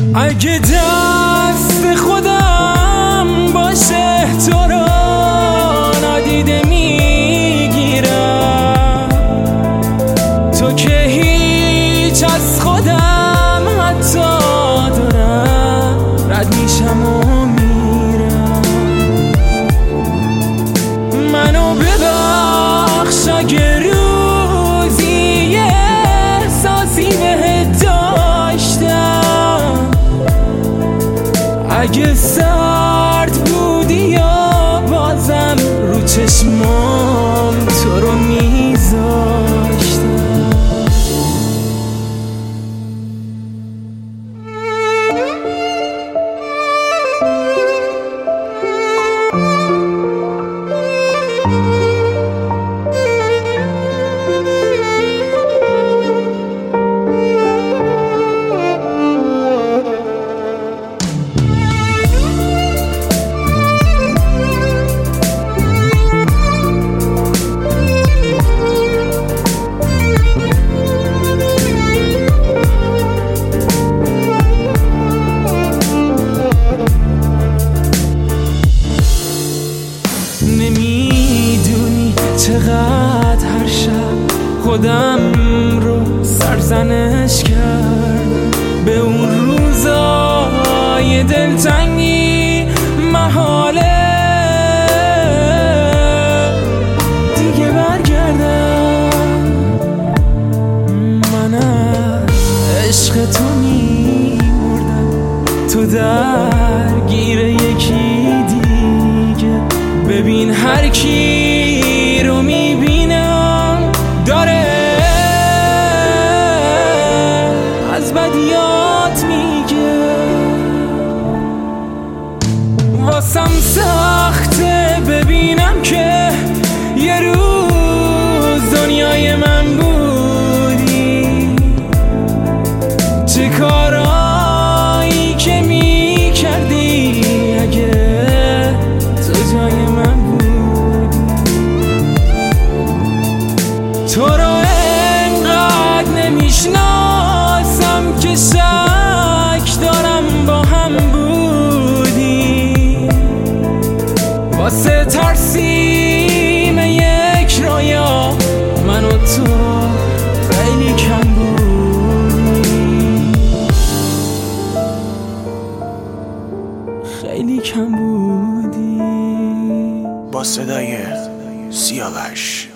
اگه دست خودم باشه تو رو نادیده میگیرم، تو که هیچ از خودم حتی دارم رد میشم و میرم. منو ببخش اگه روزی احساسی بهت داشتم، اگه سرد بودی یا بازم رو چشمام تو رو میذاشتم. نمیدونی چقدر هر شب خودم رو سرزنش کردم، به اون روزای دلتنگی محاله دیگه برگردم. من از عشق تو میمردم، تو درگیر یکی دیگه. ببین هر کی رو میبینم داره از بدیات میگه. واسم سخته ببینم که یه روز دنیای من بودی، چه کارایی که میکردی اگه تو جای من بودی. تو رو انقدر نمیشناسم که شک دارم با هم بودی، واسه ترسیم یک رویا من و تو خیلی کم بودی، خیلی کم بودی. با صدای سیاوش